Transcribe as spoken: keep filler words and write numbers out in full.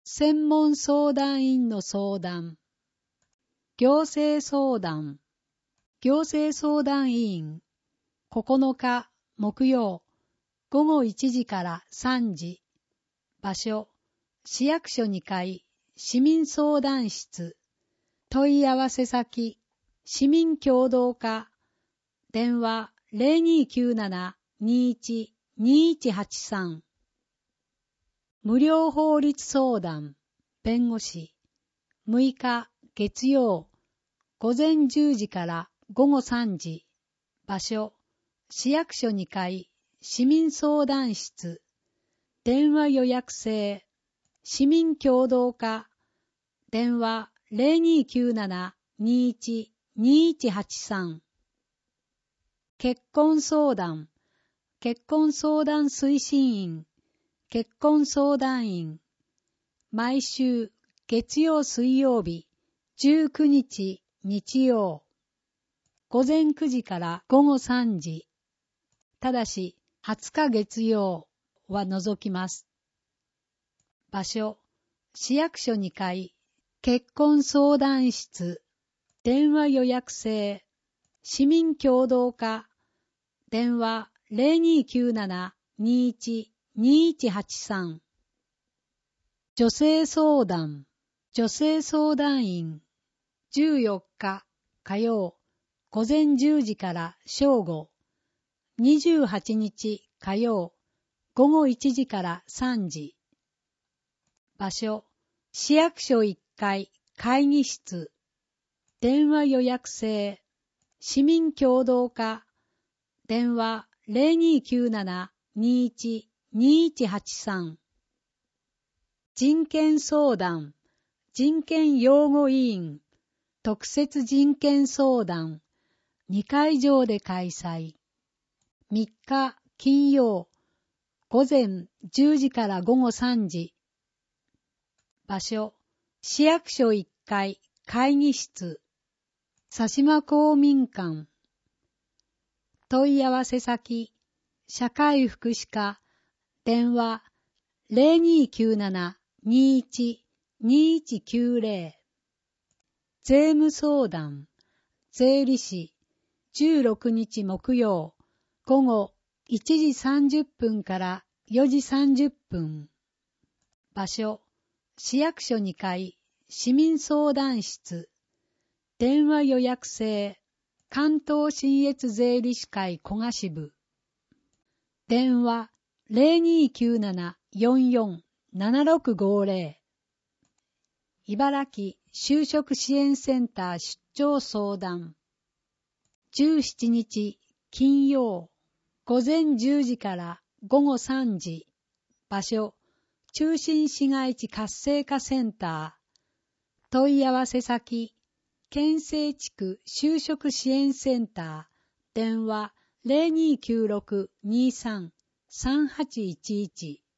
専門相談員の相談。行政相談。行政相談委員。ここのか木曜ごごいちじからさんじ。場所、市役所にかい市民相談室。問い合わせ先、市民協働課。電話 ゼロにーきゅうなな にーいち にーいちはちさん。無料法律相談、弁護士。むいか月曜、午前じゅうじから午後さんじ。場所、市役所にかい市民相談室。電話予約制、市民協働課。電話 ゼロにーきゅうなな にーいち にーいちはちさん。結婚相談、結婚相談推進員、結婚相談員。毎週月曜水曜日、じゅうくにち日曜。午前くじから午後さんじ。ただしはつか月曜は除きます。場所、市役所にかい結婚相談室。電話予約制、市民協働課。電話 ゼロにーきゅうなな にーいち にーいちはちさん。女性相談、女性相談員。じゅうよっか火曜、午前じゅうじから正午。にじゅうはちにち火曜、午後いちじからさんじ。場所、市役所いっかい会議室。電話予約制、市民協働課。電話 ゼロにーきゅうなな にーいち にーいちはちさん。人権相談、人権擁護委員、特設人権相談、にかいじょうで開催。みっか金曜、午前じゅうじから午後さんじ。場所、市役所いっかい会議室。佐島公民館。問い合わせ先、社会福祉課。電話 ゼロにーきゅうなな にーいち にーいちきゅうゼロ。税務相談、税理士。じゅうろくにち木曜、午後いちじさんじゅっぷんからよじさんじゅっぷん。場所、市役所にかい市民相談室。電話予約制、関東信越税理士会古賀支部。電話 ゼロにーきゅうなな よんよん ななろくごゼロ。茨城就職支援センター出張相談。じゅうしちにち金曜、午前じゅうじから午後さんじ。場所、中心市街地活性化センター。問い合わせ先、県西地区就職支援センター。電話 ゼロにーきゅうろく にーさん さんはちいちいち。